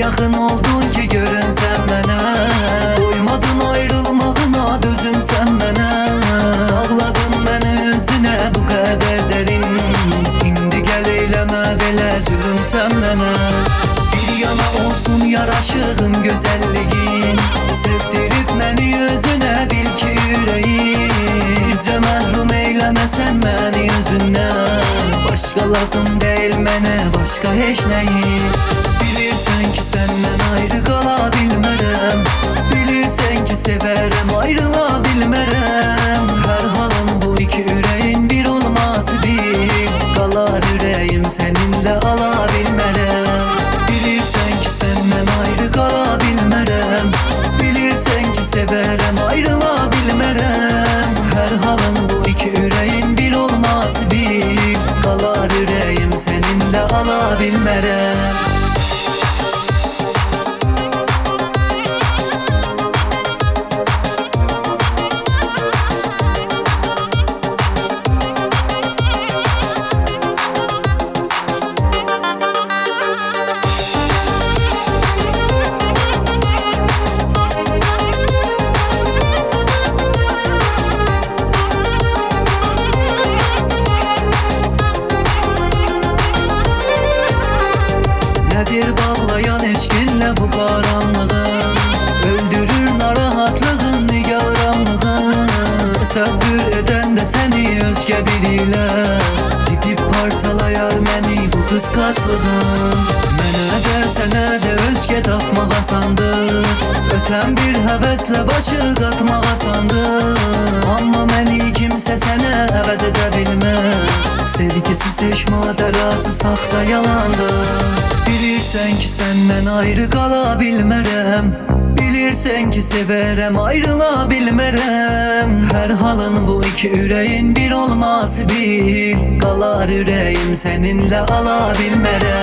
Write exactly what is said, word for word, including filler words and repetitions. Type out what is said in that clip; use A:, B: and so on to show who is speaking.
A: yaxın oldun ki görünsən mənə. Doymadın ayrılmağına, dözümsən mənə. Ağladın məni özünə bu qədər dərin. İndi gəl eyləmə belə, zülümsən mənə. Bir yana olsun yaraşığın, gözəlliyin. Sevdirib məni özünə, bil ki ürəyim. Bircə məhrum eyləməsən məni özündən. Başqa lazım deyil mənə, başqa heç nəyim. Bilirsən ki səndən ayrı qala bilmərəm. Bilirsən ki sevərəm, ayrıla bilmərəm. Hər halın bu iki ürəyin bir olması bil. Qalar ürəyim səninlə ala bilmərəm. Bilirsən ki səndən ayrı qala bilmərəm. Bilirsən ki sevərəm, ayrıla bilmərəm. Hər halın bu iki ürəyin bir olması bil. Qalar ürəyim səninlə ala bilmərəm. Nədir bağlayan eşqinlə bu qaranlığın? Öldürür narahatlığın, nigaranlığın. Təsəvvür edən də səni özgə birilə. Gidib parçalayar məni bu qısqaclığın. Mənə də sənə də özgə tapmaq asandır. Ötən bir həvəslə başı qatmaq asandır. Amma məni kimsə sənə əvəz edə bilməz. Sevgisiz heç macerası saxta yalandır. Bilirsən ki səndən ayrı qala bilmərəm. Bilirsən ki sevərəm, ayrıla bilmərəm. Hər halın bu iki ürəyin bir olması bil. Qalar ürəyim səninlə ala bilmərəm.